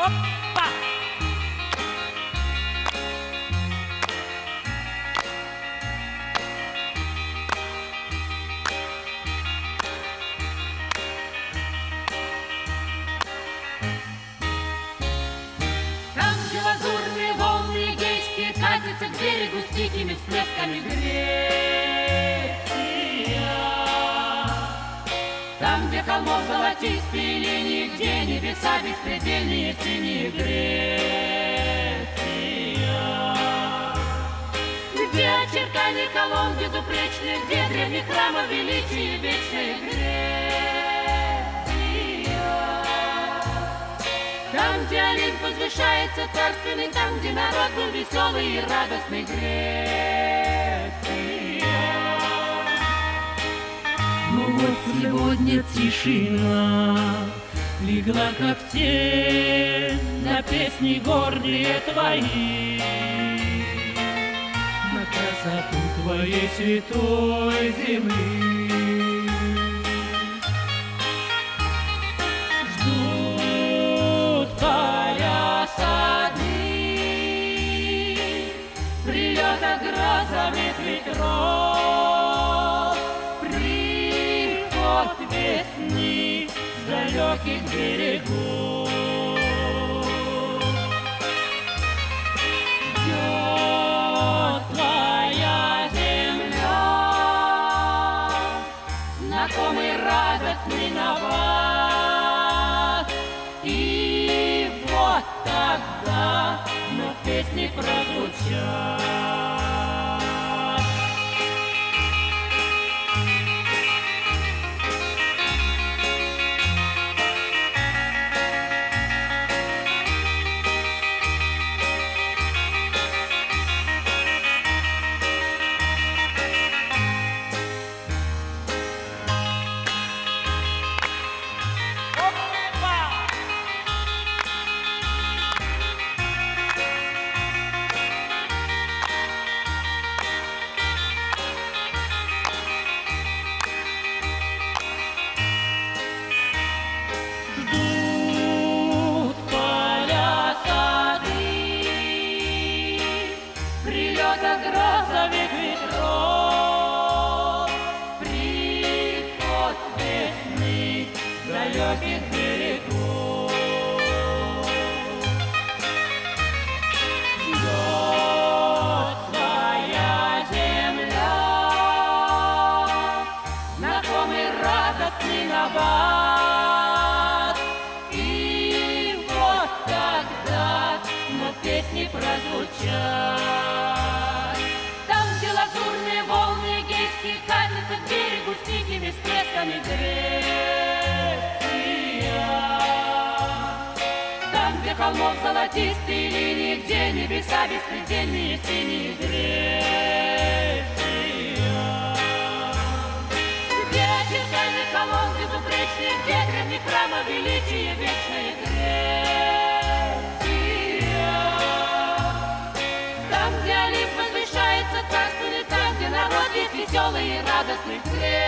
Опа! Там, где лазурные волны Эгейские катятся к берегу с дикими всплесками Греция. Там, где холмов золотистые линии, где небеса беспредельные синие Греция. Где очертания колонн безупречные, где древних храмов величие вечной Греция. Там, где Олимп возвышается царственный, там, где народ был веселый и радостный Греция. Ну вот сегодня тишина легла, как тень, на песни горные твои, на красоту твоей святой земли. Ждут поля, сады, прилета грозовых ветров, приход весны с далеких берегов. Ждет твоя земля знакомый радостный набат. И вот тогда вновь песни прозвучат. Ждут поля, сады, прилета грозовых ветров, приход весны с далеких берегов. Ждет твоя земля знакомый радостный набат. И вот тогда вновь песни прозвучат. Там, где лазурные волны Эгейские катятся к берегу с тихими всплесками Греция. Там, где холмов золотистые линии, где небеса беспредельные синие Греция. Где очертания колонн безупречные, где древних храмов величие вечной Греция. Там, где Олимп возвышается царственный, там, где народ есть веселый и радостный Греция.